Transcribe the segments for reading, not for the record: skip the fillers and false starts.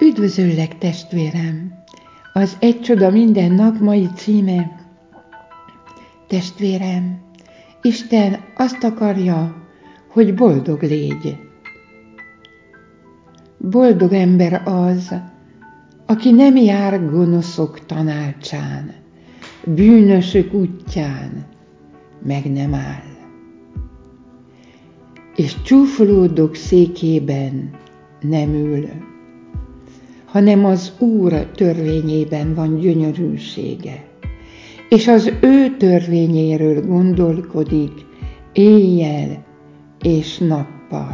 Üdvözöllek, testvérem! Az Egy csoda minden nap mai címe: testvérem, Isten azt akarja, hogy boldog légy. Boldog ember az, aki nem jár gonoszok tanácsán, bűnösök útján meg nem áll, és csúfolódók székében nem ül, hanem az Úr törvényében van gyönyörűsége, és az ő törvényéről gondolkodik éjjel és nappal.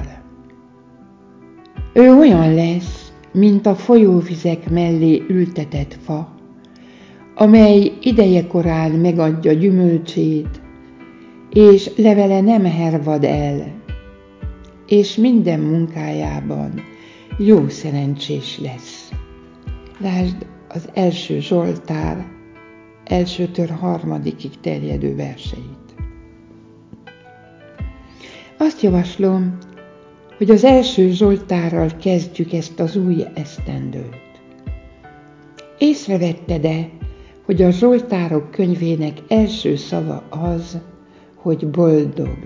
Ő olyan lesz, mint a folyóvizek mellé ültetett fa, amely idejekorán megadja gyümölcsét, és levele nem hervad el, és minden munkájában jó szerencsés lesz. Lásd az első Zsoltár 1-től 3-ig terjedő verseit. Azt javaslom, hogy az első Zsoltárral kezdjük ezt az új esztendőt. Észrevetted-e, hogy a Zsoltárok könyvének első szava az, hogy boldog?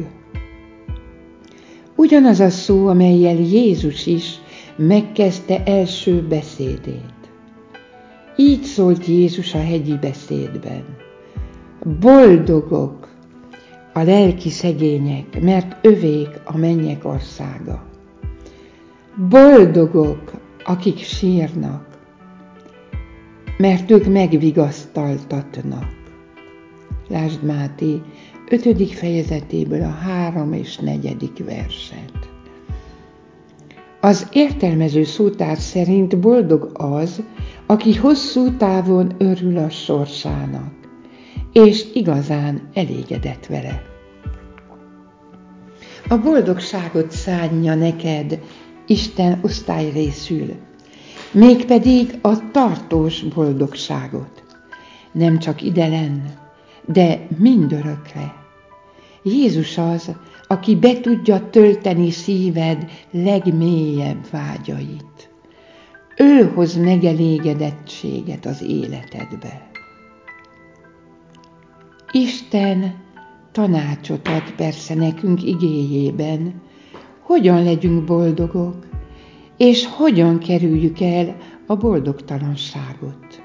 Ugyanaz a szó, amellyel Jézus is megkezdte első beszédét. Így szólt Jézus a hegyi beszédben: boldogok a lelki szegények, mert övék a mennyek országa. Boldogok, akik sírnak, mert ők megvigasztaltatnak. Lásd Máté 5. fejezetéből a 3. és 4. verset. Az értelmező szótár szerint boldog az, aki hosszú távon örül a sorsának, és igazán elégedett vele. A boldogságot szánja neked Isten osztályrészül, mégpedig a tartós boldogságot. Nem csak idelen, de mindörökre. Jézus az, aki be tudja tölteni szíved legmélyebb vágyait. Ő hoz megelégedettséget az életedbe. Isten tanácsot ad persze nekünk igéjében, hogyan legyünk boldogok, és hogyan kerüljük el a boldogtalanságot.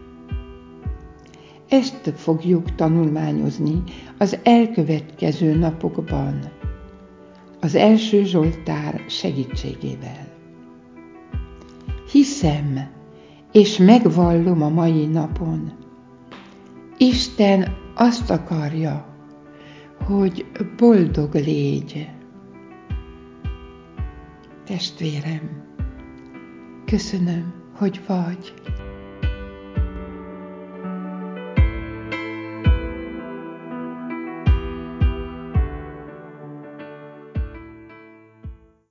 Ezt fogjuk tanulmányozni az elkövetkező napokban, az első Zsoltár segítségével. Hiszem, és megvallom a mai napon, Isten azt akarja, hogy boldog légy. Testvérem, köszönöm, hogy vagy.